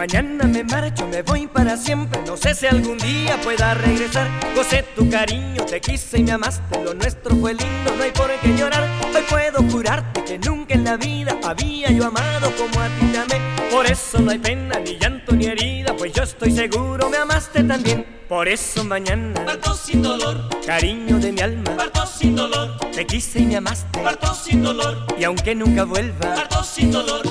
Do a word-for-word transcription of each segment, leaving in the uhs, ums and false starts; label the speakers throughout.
Speaker 1: Mañana me marcho, me voy para siempre. No sé si algún día pueda regresar. Gocé tu cariño, te quise y me amaste. Lo nuestro fue lindo, no hay por qué llorar. Hoy puedo jurarte que nunca en la vida había yo amado como a ti te amé. Por eso no hay pena, ni llanto, ni herida, pues yo estoy seguro me amaste también. Por eso mañana
Speaker 2: parto sin dolor,
Speaker 1: cariño de mi alma,
Speaker 2: parto sin dolor,
Speaker 1: te quise y me amaste.
Speaker 2: parto sin dolor,
Speaker 1: Y aunque nunca vuelva,
Speaker 2: parto sin dolor.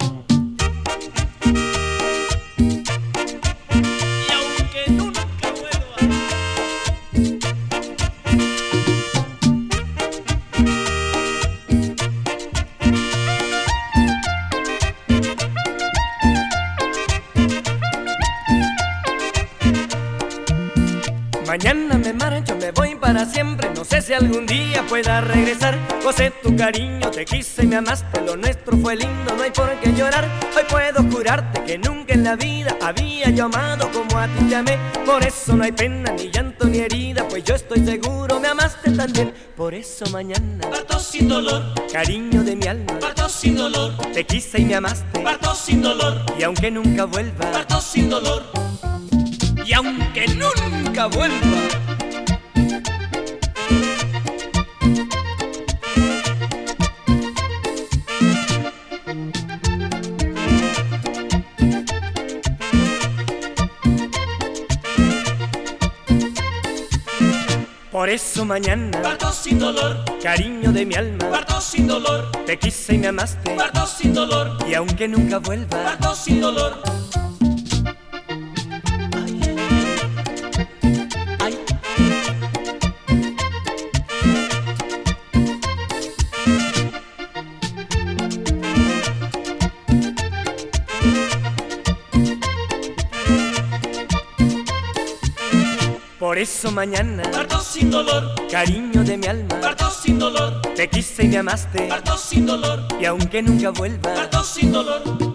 Speaker 2: Y aunque nunca vuelva.
Speaker 1: mañana me marcho, me voy para siempre. No sé si algún día pueda regresar. Gocé tu cariño, te quise y me amaste. Lo nuestro fue lindo, no hay por qué llorar. Hoy puedo jurarte que nunca en la vida había yo amado como a ti te amé. Por eso no hay pena, ni llanto, ni herida, pues yo estoy seguro me amaste también. Por eso mañana
Speaker 2: Parto sin dolor,
Speaker 1: cariño de mi alma,
Speaker 2: parto sin dolor,
Speaker 1: te quise y me amaste.
Speaker 2: parto sin dolor,
Speaker 1: Y aunque nunca vuelva,
Speaker 2: parto sin dolor.
Speaker 1: y aunque nunca vuelva. Por eso mañana
Speaker 2: Parto sin dolor,
Speaker 1: cariño de mi alma,
Speaker 2: parto sin dolor,
Speaker 1: te quise y me amaste.
Speaker 2: parto sin dolor,
Speaker 1: Y aunque nunca vuelva,
Speaker 2: parto sin dolor.
Speaker 1: ay, por eso mañana
Speaker 2: Parto sin dolor,
Speaker 1: cariño de mi alma,
Speaker 2: parto sin dolor,
Speaker 1: te quise y me amaste.
Speaker 2: parto sin dolor,
Speaker 1: Y aunque nunca vuelva,
Speaker 2: parto sin dolor.